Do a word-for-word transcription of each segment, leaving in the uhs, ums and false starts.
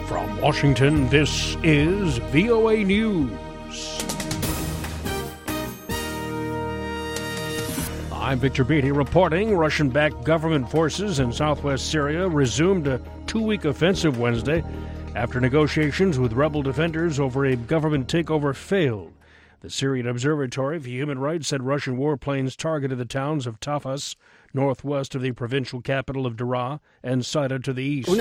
From Washington, this is V O A News. I'm Victor Beatty reporting. Russian-backed government forces in southwest Syria resumed a two-week offensive Wednesday after negotiations with rebel defenders over a government takeover failed. The Syrian Observatory for Human Rights said Russian warplanes targeted the towns of Tafas, northwest of the provincial capital of Daraa, and Saida to the east. In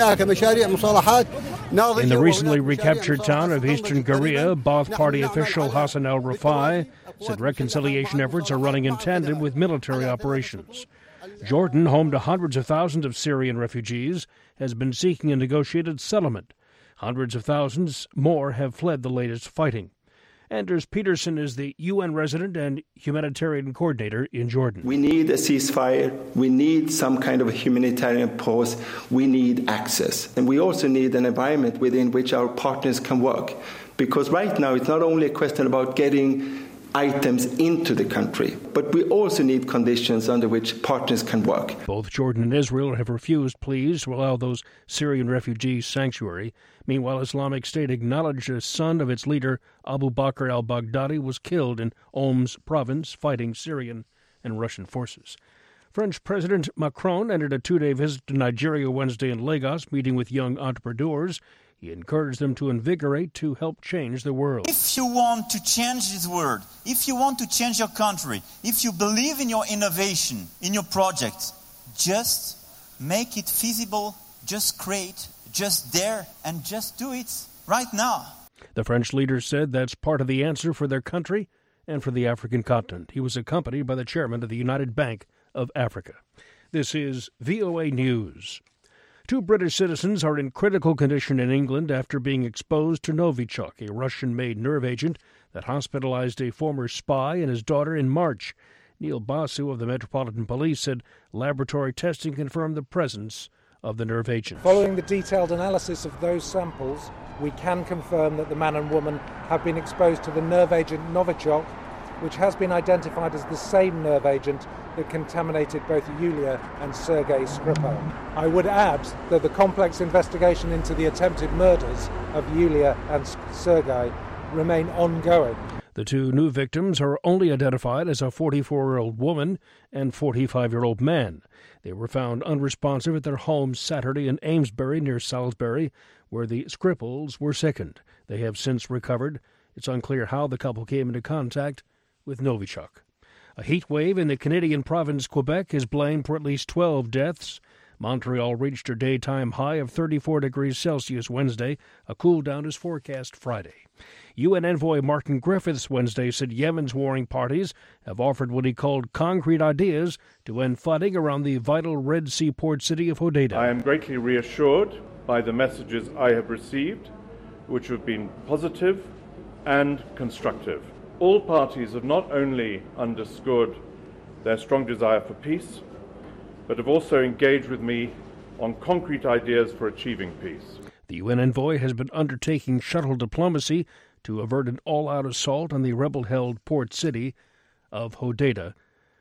the recently recaptured town of eastern Garia, Ba'ath Party official Hassan al-Rafai said reconciliation efforts are running in tandem with military operations. Jordan, home to hundreds of thousands of Syrian refugees, has been seeking a negotiated settlement. Hundreds of thousands more have fled the latest fighting. Anders Peterson is the U N resident and humanitarian coordinator in Jordan. We need a ceasefire. We need some kind of a humanitarian pause. We need access. And we also need an environment within which our partners can work. Because right now it's not only a question about getting items into the country, but we also need conditions under which partners can work. Both Jordan and Israel have refused pleas to allow those Syrian refugees sanctuary. Meanwhile, Islamic State acknowledged a son of its leader, Abu Bakr al-Baghdadi, was killed in Homs province fighting Syrian and Russian forces. French President Macron ended a two-day visit to Nigeria Wednesday in Lagos, meeting with young entrepreneurs. He encouraged them to invigorate to help change the world. If you want to change this world, if you want to change your country, if you believe in your innovation, in your project, just make it feasible, just create, just dare, and just do it right now. The French leader said that's part of the answer for their country and for the African continent. He was accompanied by the chairman of the United Bank of Africa. This is V O A News. Two British citizens are in critical condition in England after being exposed to Novichok, a Russian-made nerve agent that hospitalized a former spy and his daughter in March. Neil Basu of the Metropolitan Police said laboratory testing confirmed the presence of the nerve agent. Following the detailed analysis of those samples, we can confirm that the man and woman have been exposed to the nerve agent Novichok, which has been identified as the same nerve agent that contaminated both Yulia and Sergei Skripal. I would add that the complex investigation into the attempted murders of Yulia and Sergei remain ongoing. The two new victims are only identified as a forty-four-year-old woman and forty-five-year-old man. They were found unresponsive at their home Saturday in Amesbury near Salisbury, where the Skripals were sickened. They have since recovered. It's unclear how the couple came into contact with Novichok. A heat wave in the Canadian province Quebec is blamed for at least twelve deaths. Montreal reached a daytime high of thirty-four degrees Celsius Wednesday. A cool down is forecast Friday. U N envoy Martin Griffiths Wednesday said Yemen's warring parties have offered what he called concrete ideas to end fighting around the vital Red Sea port city of Hodeidah. I am greatly reassured by the messages I have received, which have been positive and constructive. All parties have not only underscored their strong desire for peace, but have also engaged with me on concrete ideas for achieving peace. The U N envoy has been undertaking shuttle diplomacy to avert an all-out assault on the rebel-held port city of Hodeidah.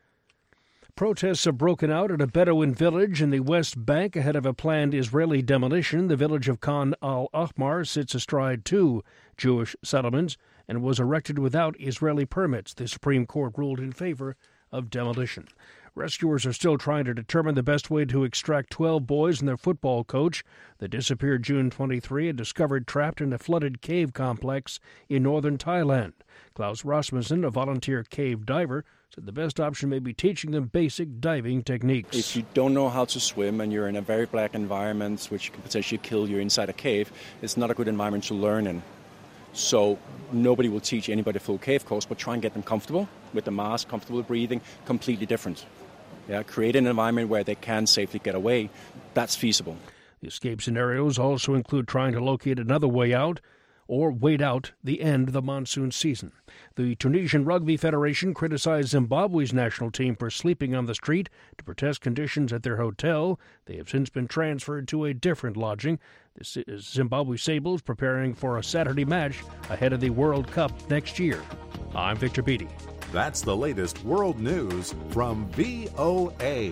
Protests have broken out at a Bedouin village in the West Bank ahead of a planned Israeli demolition. The village of Khan al-Ahmar sits astride two Jewish settlements and was erected without Israeli permits. The Supreme Court ruled in favor of demolition. Rescuers are still trying to determine the best way to extract twelve boys and their football coach that disappeared June twenty-third and discovered trapped in a flooded cave complex in northern Thailand. Klaus Rasmussen, a volunteer cave diver, said the best option may be teaching them basic diving techniques. If you don't know how to swim and you're in a very black environment, which can potentially kill you inside a cave, it's not a good environment to learn in. So nobody will teach anybody a full cave course, but try and get them comfortable with the mask, comfortable breathing, completely different. Yeah, create an environment where they can safely get away. That's feasible. The escape scenarios also include trying to locate another way out or wait out the end of the monsoon season. The Tunisian Rugby Federation criticized Zimbabwe's national team for sleeping on the street to protest conditions at their hotel. They have since been transferred to a different lodging. This is Zimbabwe Sables preparing for a Saturday match ahead of the World Cup next year. I'm Victor Beatty. That's the latest world news from V O A.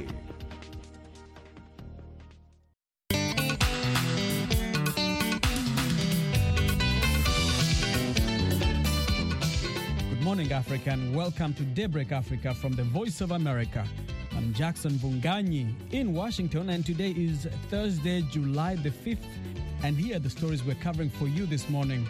morning, Africa, and welcome to Daybreak Africa from the Voice of America. I'm Jackson Vunganyi in Washington, and today is Thursday, July the fifth, and here are the stories we're covering for you this morning.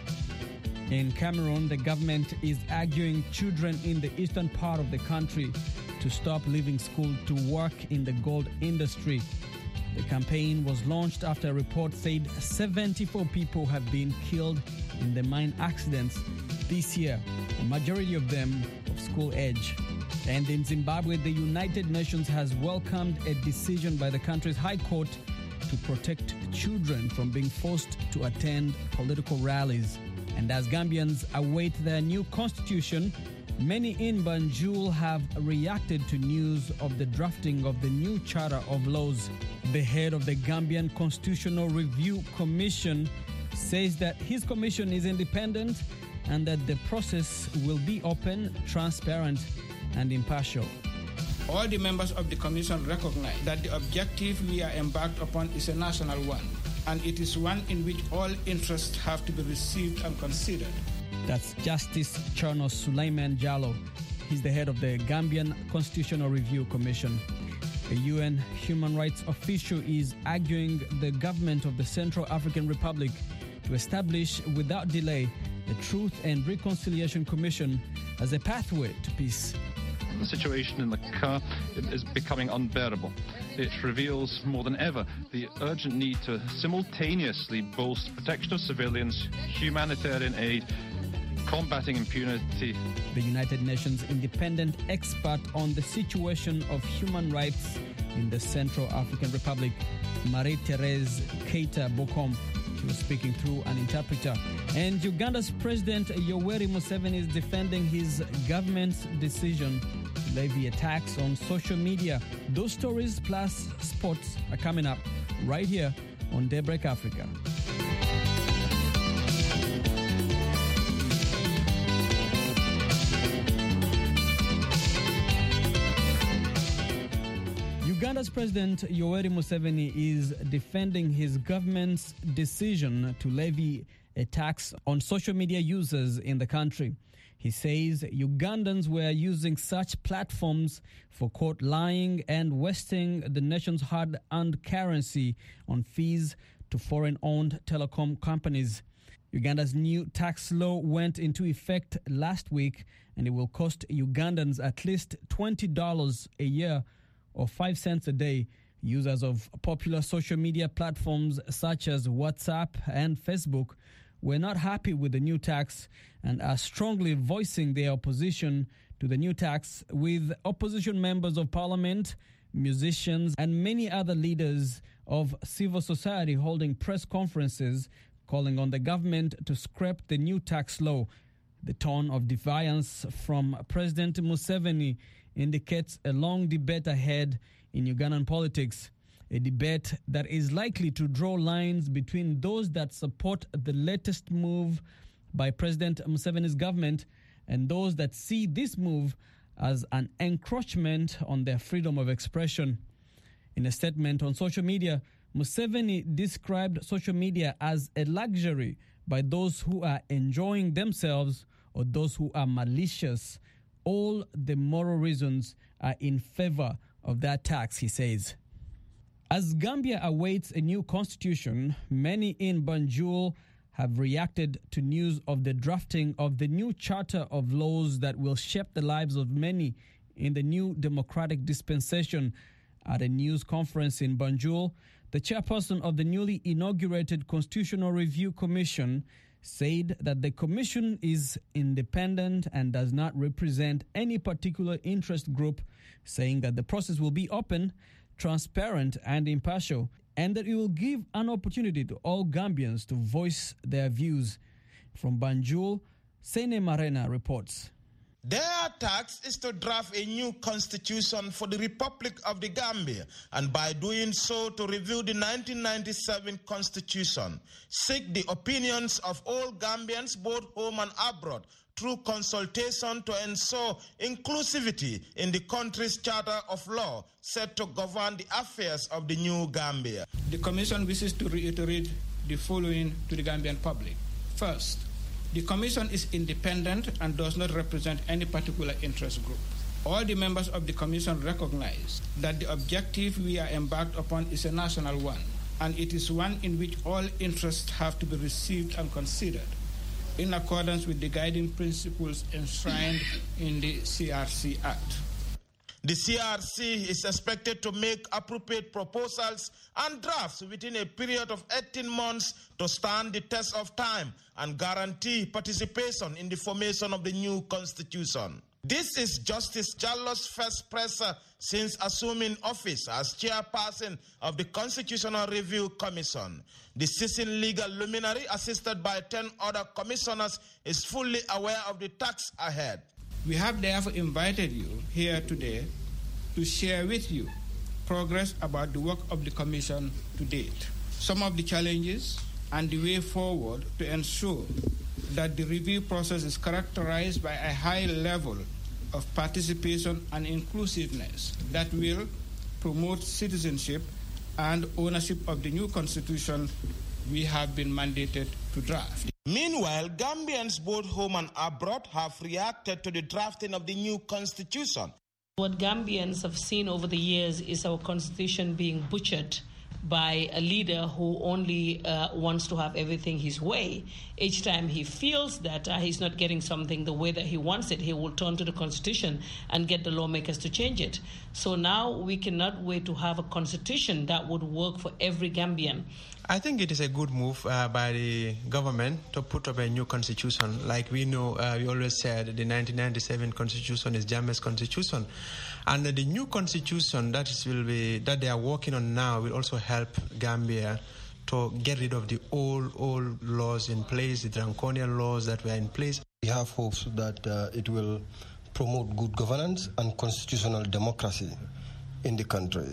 In Cameroon, the government is arguing children in the eastern part of the country to stop leaving school to work in the gold industry. The campaign was launched after a report said seventy-four people have been killed in the mine accidents this year, a majority of them of school age. And in Zimbabwe, the United Nations has welcomed a decision by the country's High Court to protect children from being forced to attend political rallies. And as Gambians await their new constitution, many in Banjul have reacted to news of the drafting of the new Charter of Laws. The head of the Gambian Constitutional Review Commission says that his commission is independent and that the process will be open, transparent, and impartial. All the members of the Commission recognize that the objective we are embarked upon is a national one, and it is one in which all interests have to be received and considered. That's Justice Charnos Sulaiman Jallo. He's the head of the Gambian Constitutional Review Commission. A U N human rights official is arguing the government of the Central African Republic to establish without delay the Truth and Reconciliation Commission as a pathway to peace. The situation in the C A is becoming unbearable. It reveals more than ever the urgent need to simultaneously bolster protection of civilians, humanitarian aid, combating impunity. The United Nations independent expert on the situation of human rights in the Central African Republic, Marie-Therese Keita Bokom, she was speaking through an interpreter. And Uganda's President Yoweri Museveni is defending his government's decision to levy a tax on social media. Those stories plus sports are coming up right here on Daybreak Africa. Uganda's President Yoweri Museveni is defending his government's decision to levy a tax on social media users in the country. He says Ugandans were using such platforms for quote lying and wasting the nation's hard-earned currency on fees to foreign-owned telecom companies. Uganda's new tax law went into effect last week, and it will cost Ugandans at least twenty dollars a year or five cents a day. Users of popular social media platforms such as WhatsApp and Facebook were not happy with the new tax and are strongly voicing their opposition to the new tax, with opposition members of parliament, musicians, and many other leaders of civil society holding press conferences calling on the government to scrap the new tax law. The tone of defiance from President Museveni indicates a long debate ahead in Ugandan politics, a debate that is likely to draw lines between those that support the latest move by President Museveni's government and those that see this move as an encroachment on their freedom of expression. In a statement on social media, Museveni described social media as a luxury by those who are enjoying themselves or those who are malicious. All the moral reasons are in favor of that tax, he says. As Gambia awaits a new constitution, many in Banjul have reacted to news of the drafting of the new Charter of Laws that will shape the lives of many in the new democratic dispensation. At a news conference in Banjul, the chairperson of the newly inaugurated Constitutional Review Commission said that the commission is independent and does not represent any particular interest group, saying that the process will be open, transparent, and impartial, and that it will give an opportunity to all Gambians to voice their views. From Banjul, Sene Marena reports. Their task is to draft a new constitution for the Republic of the Gambia, and by doing so to review the nineteen ninety-seven constitution, seek the opinions of all Gambians, both home and abroad, through consultation to ensure inclusivity in the country's Charter of Law set to govern the affairs of the new Gambia. The Commission wishes to reiterate the following to the Gambian public. First, The Commission is independent and does not represent any particular interest group. All the members of the Commission recognize that the objective we are embarked upon is a national one, and it is one in which all interests have to be received and considered in accordance with the guiding principles enshrined in the C R C Act. The C R C is expected to make appropriate proposals and drafts within a period of eighteen months to stand the test of time and guarantee participation in the formation of the new constitution. This is Justice Jallo's first presser since assuming office as chairperson of the Constitutional Review Commission. The seasoned legal luminary, assisted by ten other commissioners, is fully aware of the task ahead. We have therefore invited you here today to share with you progress about the work of the Commission to date, some of the challenges and the way forward to ensure that the review process is characterized by a high level of participation and inclusiveness that will promote citizenship and ownership of the new constitution we have been mandated to draft. Meanwhile, Gambians both home and abroad have reacted to the drafting of the new constitution. What Gambians have seen over the years is our constitution being butchered by a leader who only uh, wants to have everything his way. Each time he feels that uh, he's not getting something the way that he wants it, he will turn to the constitution and get the lawmakers to change it. So now we cannot wait to have a constitution that would work for every Gambian. I think it is a good move uh, by the government to put up a new constitution. Like we know, uh, we always said the nineteen ninety-seven constitution is Jammeh's constitution. And uh, the new constitution that is will be that they are working on now will also help Gambia to get rid of the old, old laws in place, the draconian laws that were in place. We have hopes that uh, it will promote good governance and constitutional democracy in the country.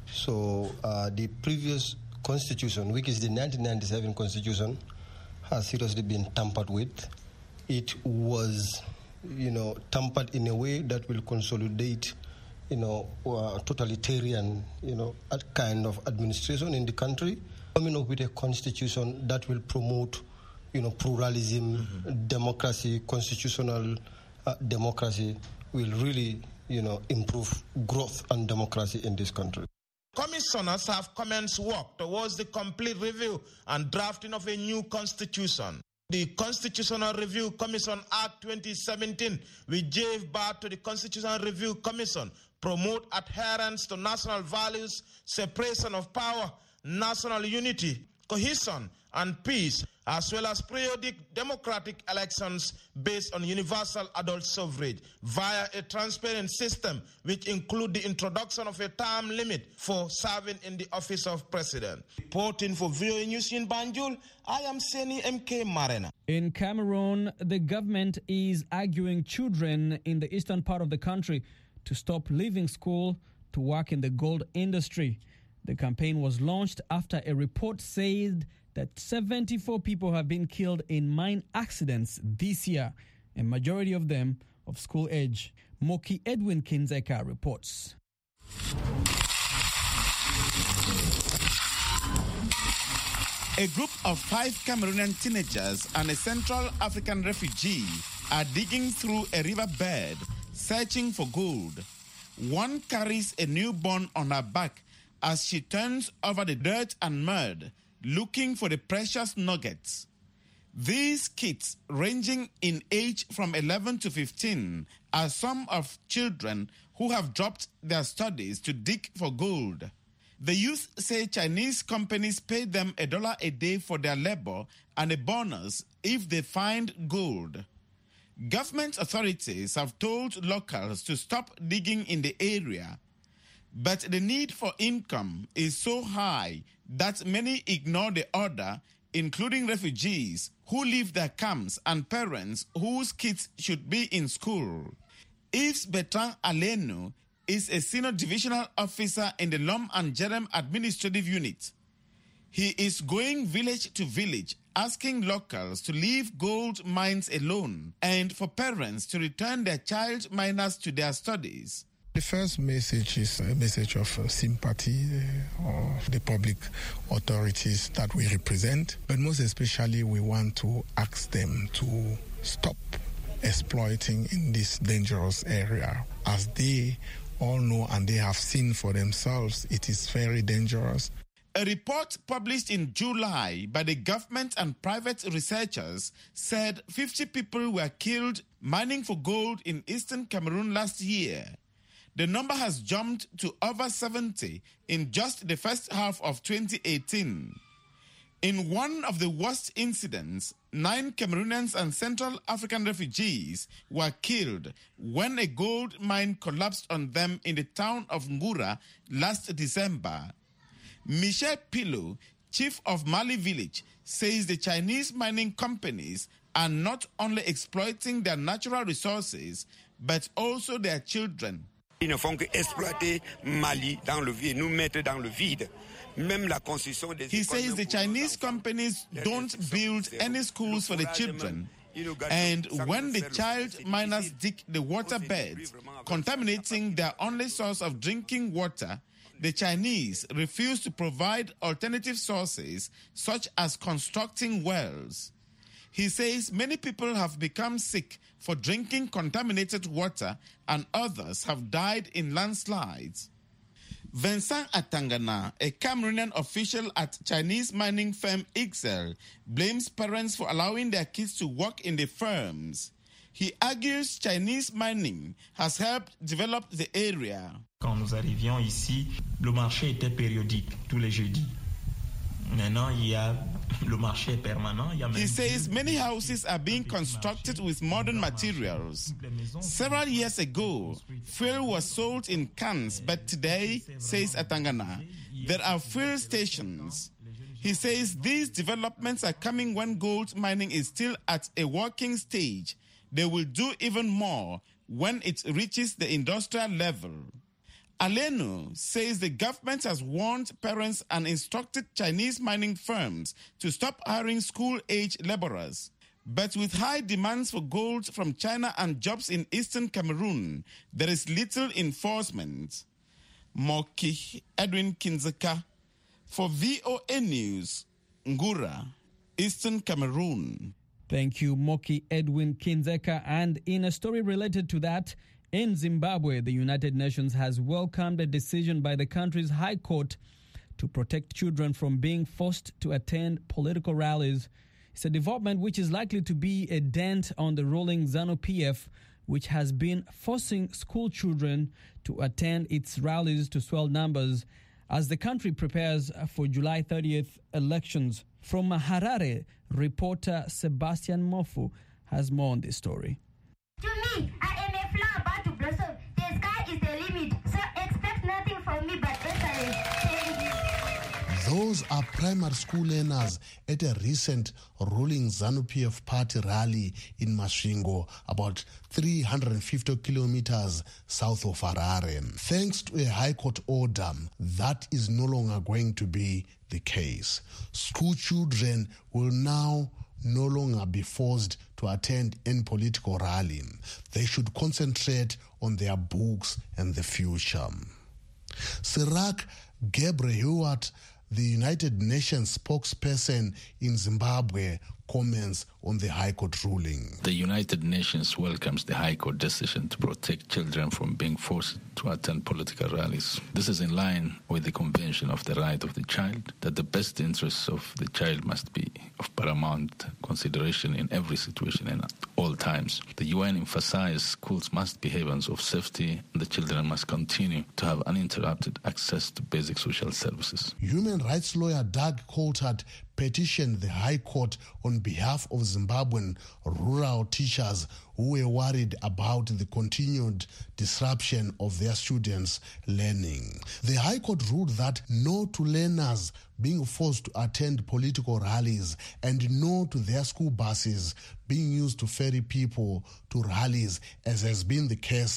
So uh, the previous constitution, which is the nineteen ninety-seven constitution, has seriously been tampered with. It was, you know, tampered in a way that will consolidate, you know, uh, totalitarian, you know, kind of administration in the country. Coming up with a constitution that will promote, you know, pluralism, mm-hmm. democracy, constitutional uh, democracy will really, you know, improve growth and democracy in this country. Commissioners have commenced work towards the complete review and drafting of a new constitution. The Constitutional Review Commission Act twenty seventeen, which gave birth to the Constitutional Review Commission, promote adherence to national values, separation of power, national unity, cohesion, and peace, as well as periodic democratic elections based on universal adult suffrage via a transparent system which include the introduction of a term limit for serving in the office of president. Reporting for V O A News in Banjul, I am Seni M K Marena. In Cameroon, the government is arguing children in the eastern part of the country to stop leaving school to work in the gold industry. The campaign was launched after a report said that seventy-four people have been killed in mine accidents this year, a majority of them of school age. Moki Edwin Kinzeka reports. A group of five Cameroonian teenagers and a Central African refugee are digging through a riverbed searching for gold. One carries a newborn on her back as she turns over the dirt and mud, looking for the precious nuggets. These kids, ranging in age from eleven to fifteen, are some of children who have dropped their studies to dig for gold. The youth say Chinese companies pay them a dollar a day for their labor and a bonus if they find gold. Government authorities have told locals to stop digging in the area, but the need for income is so high that many ignore the order, including refugees who leave their camps and parents whose kids should be in school. Yves Bertrand Aleno is a senior divisional officer in the Lom and Jerem Administrative Unit. He is going village to village, asking locals to leave gold mines alone and for parents to return their child miners to their studies. The first message is a message of sympathy of the public authorities that we represent, but most especially we want to ask them to stop exploiting in this dangerous area. As they all know and they have seen for themselves, it is very dangerous. A report published in July by the government and private researchers said fifty people were killed mining for gold in eastern Cameroon last year. The number has jumped to over seventy in just the first half of twenty eighteen. In one of the worst incidents, nine Cameroonians and Central African refugees were killed when a gold mine collapsed on them in the town of Ngura last December. Michel Pilot, chief of Mali Village, says the Chinese mining companies are not only exploiting their natural resources, but also their children. Ils ne font qu'exploiter Mali dans le vide, nous mettre dans le vide. Même la construction des He says the Chinese companies don't build any schools for the children. And when the child miners dig the water beds, contaminating their only source of drinking water, the Chinese refuse to provide alternative sources, such as constructing wells. He says many people have become sick for drinking contaminated water and others have died in landslides. Vincent Atangana, a Cameroonian official at Chinese mining firm Ixel, blames parents for allowing their kids to work in the firms. He argues Chinese mining has helped develop the area. Quand nous arrivions ici, le marché était périodique tous les jeudis. Maintenant, il y a le marché permanent. He says many houses are being constructed with modern materials. Several years ago, fuel was sold in cans, but today, says Atangana, there are fuel stations. He says these developments are coming when gold mining is still at a working stage. They will do even more when it reaches the industrial level. Alenu says the government has warned parents and instructed Chinese mining firms to stop hiring school-age laborers. But with high demands for gold from China and jobs in eastern Cameroon, there is little enforcement. Moki Edwin Kinzeka for V O A News, Ngura, Eastern Cameroon. Thank you, Moki Edwin Kinzeka. And in a story related to that, in Zimbabwe, the United Nations has welcomed a decision by the country's High Court to protect children from being forced to attend political rallies. It's a development which is likely to be a dent on the ruling ZANU-P F, which has been forcing school children to attend its rallies to swell numbers as the country prepares for July thirtieth elections. From Harare, reporter Sebastian Mofu has more on this story. To me, I am a flower about to blossom. The sky is the limit, so expect nothing from me but excellence. Those are primary school learners at a recent ruling ZANU-P F party rally in Masvingo, about three hundred fifty kilometers south of Harare. Thanks to a High Court order, that is no longer going to be the case. School children will now no longer be forced to attend any political rally. They should concentrate on their books and the future. Sirak Gebrehewat, the United Nations spokesperson in Zimbabwe, comments on the High Court ruling. The United Nations welcomes the High Court decision to protect children from being forced to attend political rallies. This is in line with the Convention of the Right of the Child, that the best interests of the child must be of paramount consideration in every situation and at all times. The U N emphasized schools must be havens of safety and the children must continue to have uninterrupted access to basic social services. Human rights lawyer Doug Coulthard petitioned the High Court on behalf of Zimbabwean rural teachers who were worried about the continued disruption of their students' learning. The High Court ruled that no to learners being forced to attend political rallies and no to their school buses being used to ferry people to rallies, as has been the case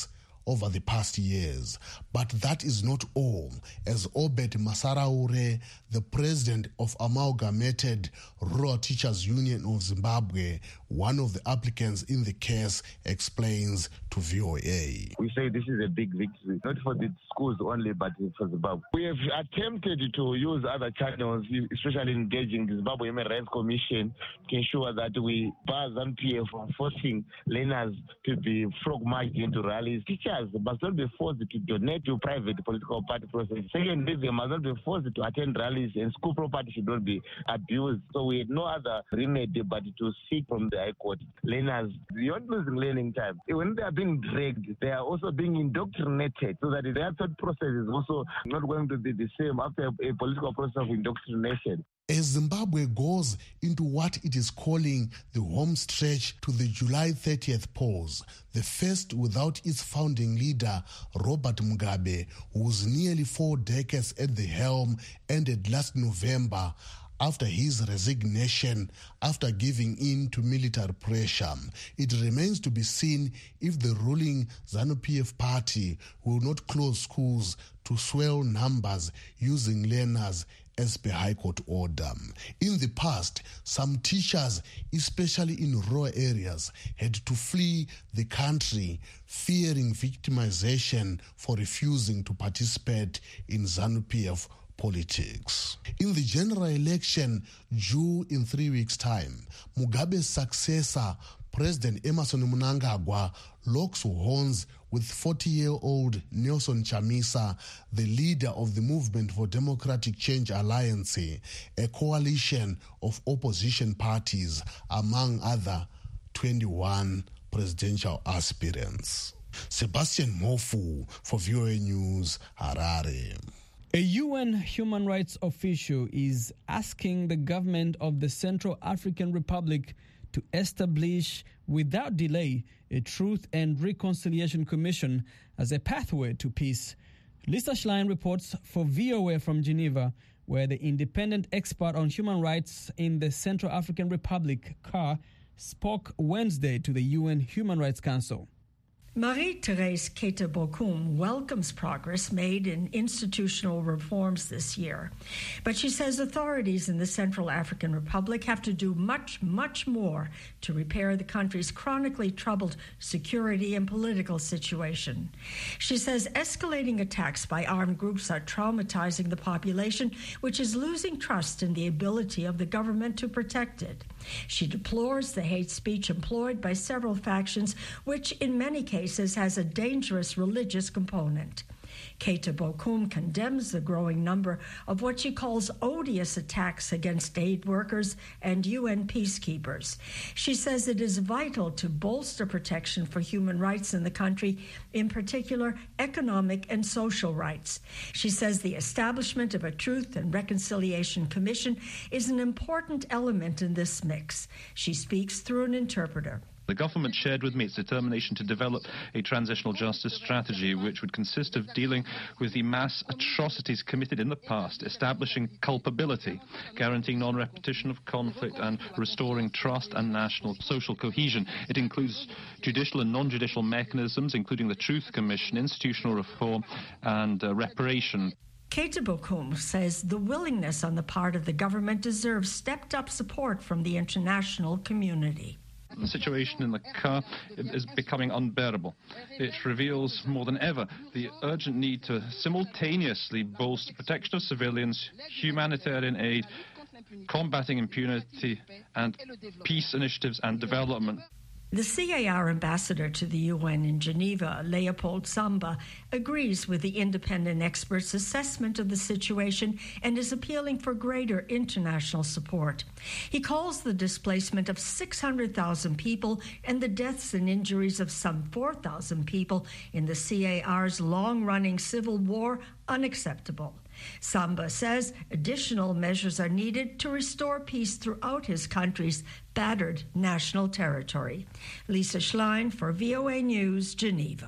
over the past years. But that is not all, as Obed Masaraure, the president of Amalgamated Rural Teachers Union of Zimbabwe, one of the applicants in the case, explains to V O A. We say this is a big victory, not for the schools only, but for Zimbabwe. We have attempted to use other channels, especially engaging the Zimbabwe Human Rights Commission, to ensure that we bar ZANU-P F from forcing learners to be frog-marched into rallies. Teachers must not be forced to donate to private political party process. Secondly, they must not be forced to attend rallies, and school property should not be abused. So we had no other remedy but to seek from the High Court. Learners, beyond losing learning time, when they are being dragged, they are also being indoctrinated, so that their thought process is also not going to be the same after a, a political process of indoctrination. As Zimbabwe goes into what it is calling the home stretch to the July thirtieth pause, the first without its founding leader, Robert Mugabe, whose nearly four decades at the helm ended last November, after his resignation after giving in to military pressure. It remains to be seen if the ruling ZANU-P F party will not close schools to swell numbers using learners as per High Court order. In the past, some teachers, especially in rural areas, had to flee the country, fearing victimization for refusing to participate in ZANU-P F politics. In the general election due in three weeks' time, Mugabe's successor, President Emmerson Mnangagwa, locks horns with forty-year-old Nelson Chamisa, the leader of the Movement for Democratic Change Alliance, a coalition of opposition parties, among other twenty-one presidential aspirants. Sebastian Mofu for V O A News, Harare. A U N human rights official is asking the government of the Central African Republic to establish, without delay, a Truth and Reconciliation Commission as a pathway to peace. Lisa Schlein reports for V O A from Geneva, where the independent expert on human rights in the Central African Republic, C A R, spoke Wednesday to the U N Human Rights Council. Marie-Thérèse Keita-Bokoum welcomes progress made in institutional reforms this year, but she says authorities in the Central African Republic have to do much, much more to repair the country's chronically troubled security and political situation. She says escalating attacks by armed groups are traumatizing the population, which is losing trust in the ability of the government to protect it. She deplores the hate speech employed by several factions, which in many cases has a dangerous religious component. Keita-Bokoum condemns the growing number of what she calls odious attacks against aid workers and U N peacekeepers. She says it is vital to bolster protection for human rights in the country, in particular economic and social rights. She says the establishment of a Truth and Reconciliation Commission is an important element in this mix. She speaks through an interpreter. The government shared with me its determination to develop a transitional justice strategy which would consist of dealing with the mass atrocities committed in the past, establishing culpability, guaranteeing non-repetition of conflict and restoring trust and national social cohesion. It includes judicial and non-judicial mechanisms, including the Truth Commission, institutional reform and uh, reparation. Keita-Bokoum says the willingness on the part of the government deserves stepped-up support from the international community. The situation in the C A R is becoming unbearable. It reveals more than ever the urgent need to simultaneously bolster protection of civilians, humanitarian aid, combating impunity, and peace initiatives and development. The C A R ambassador to the U N in Geneva, Leopold Samba, agrees with the independent expert's assessment of the situation and is appealing for greater international support. He calls the displacement of six hundred thousand people and the deaths and injuries of some four thousand people in the C A R's long-running civil war unacceptable. Samba says additional measures are needed to restore peace throughout his country's battered national territory. Lisa Schlein for V O A News, Geneva.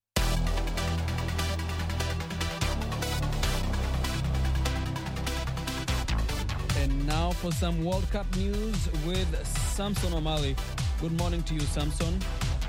And now for some World Cup news with Samson O'Malley. Good morning to you, Samson.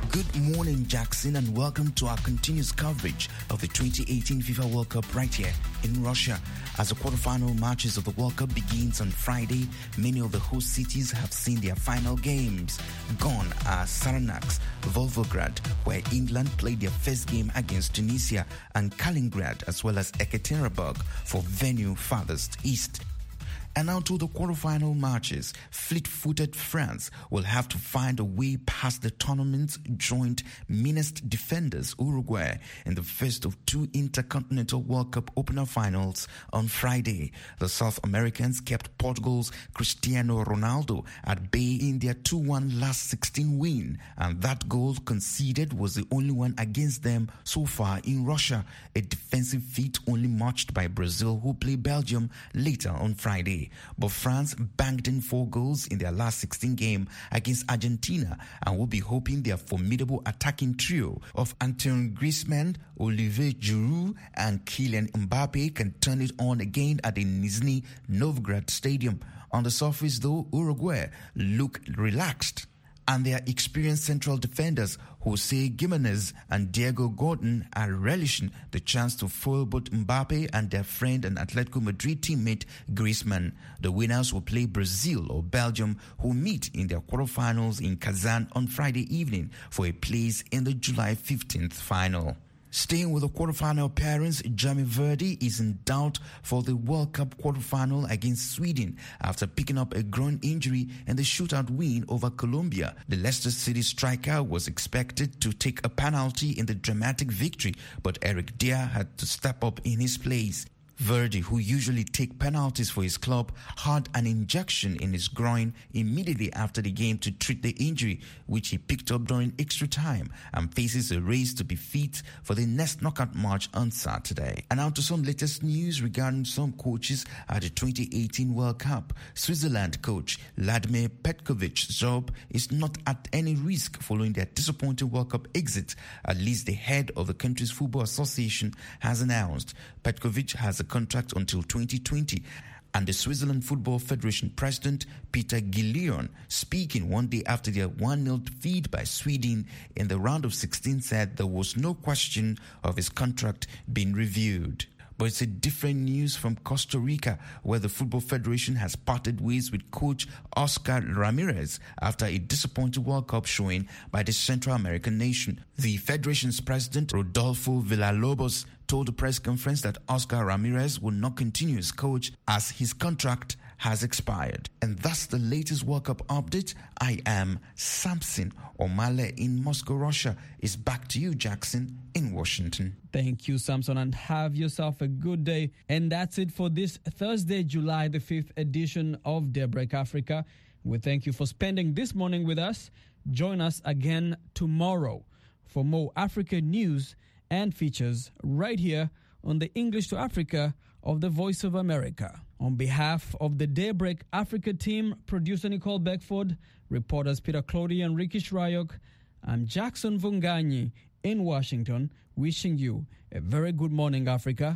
Good morning, Jackson, and welcome to our continuous coverage of the twenty eighteen FIFA World Cup right here in Russia. As the quarterfinal matches of the World Cup begins on Friday, many of the host cities have seen their final games. Gone are Saranax, Volgograd, where England played their first game against Tunisia, and Kaliningrad, as well as Ekaterinburg for venue farthest east. And now to the quarterfinal matches. Fleet-footed France will have to find a way past the tournament's joint meanest defenders, Uruguay, in the first of two Intercontinental World Cup opener finals on Friday. The South Americans kept Portugal's Cristiano Ronaldo at bay in their two one last sixteen win, and that goal conceded was the only one against them so far in Russia, a defensive feat only matched by Brazil, who play Belgium later on Friday. But France banked in four goals in their last sixteen game against Argentina and will be hoping their formidable attacking trio of Antoine Griezmann, Olivier Giroud and Kylian Mbappe can turn it on again at the Nizhny Novgorod Stadium. On the surface, though, Uruguay look relaxed, and their experienced central defenders Jose Gimenez and Diego Gordon are relishing the chance to foil both Mbappe and their friend and Atletico Madrid teammate Griezmann. The winners will play Brazil or Belgium, who meet in their quarterfinals in Kazan on Friday evening for a place in the July fifteenth final. Staying with the quarterfinal appearance, Jamie Vardy is in doubt for the World Cup quarterfinal against Sweden after picking up a groin injury in the shootout win over Colombia. The Leicester City striker was expected to take a penalty in the dramatic victory, but Eric Dier had to step up in his place. Vardy, who usually takes penalties for his club, had an injection in his groin immediately after the game to treat the injury, which he picked up during extra time, and faces a race to be fit for the next knockout match on Saturday. And now to some latest news regarding some coaches at the twenty eighteen World Cup. Switzerland coach Vladimir Petkovic's job is not at any risk following their disappointing World Cup exit, at least the head of the country's football association has announced. Petkovic has a contract until twenty twenty, and the Switzerland Football Federation president Peter Guillaume, speaking one day after their one nil defeat by Sweden in the round of sixteen, said there was no question of his contract being reviewed. But it's a different news from Costa Rica, where the Football Federation has parted ways with coach Oscar Ramirez after a disappointing World Cup showing by the Central American nation. The federation's president, Rodolfo Villalobos, told the press conference that Oscar Ramirez will not continue as coach as his contract has expired. And that's the latest World Cup update. I am Samson Omale in Moscow, Russia. It's back to you, Jackson, in Washington. Thank you, Samson, and have yourself a good day. And that's it for this Thursday, July the fifth edition of Daybreak Africa. We thank you for spending this morning with us. Join us again tomorrow for more Africa news and features right here on the English to Africa of the Voice of America. On behalf of the Daybreak Africa team, producer Nicole Beckford, reporters Peter Clody and Ricky Shrayok, I'm Jackson Vunganyi in Washington, wishing you a very good morning, Africa.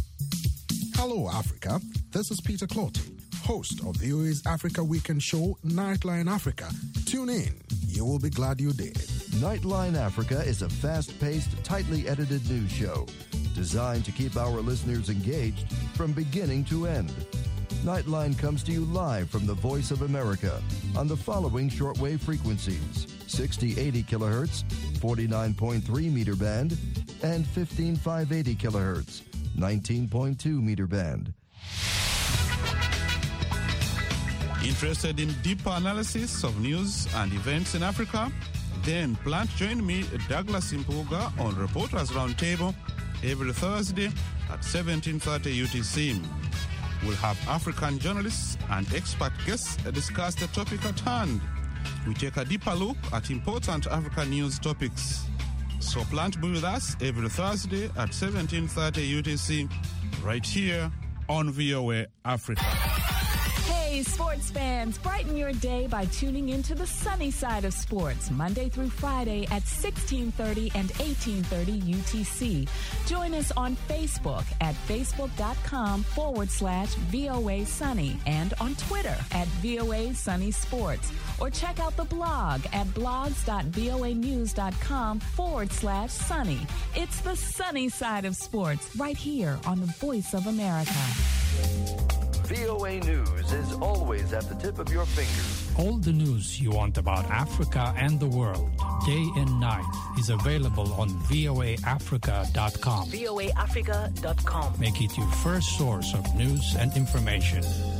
Hello, Africa. This is Peter Clody, host of V O A's Africa Weekend show, Nightline Africa. Tune in. You will be glad you did. Nightline Africa is a fast-paced, tightly edited news show designed to keep our listeners engaged from beginning to end. Nightline comes to you live from the Voice of America on the following shortwave frequencies: sixty eighty kilohertz, forty-nine point three meter band, and fifteen five eighty kilohertz, nineteen point two meter band. Interested in deeper analysis of news and events in Africa? Then plan to join me, Douglas Impuga, on Reporters Roundtable every Thursday at seventeen thirty U T C. We'll have African journalists and expert guests discuss the topic at hand. We take a deeper look at important African news topics. So plan to be with us every Thursday at seventeen thirty U T C, right here on V O A Africa. Hey, Hey, sports fans, brighten your day by tuning into the sunny side of sports, Monday through Friday at sixteen thirty and eighteen thirty U T C. Join us on Facebook at facebook.com forward slash VOA Sunny and on Twitter at VOA Sunny Sports. Or check out the blog at blogs.voanews.com forward slash sunny. It's the sunny side of sports right here on the Voice of America. V O A News is always at the tip of your fingers. All the news you want about Africa and the world, day and night, is available on V O A Africa dot com. V O A Africa dot com. Make it your first source of news and information.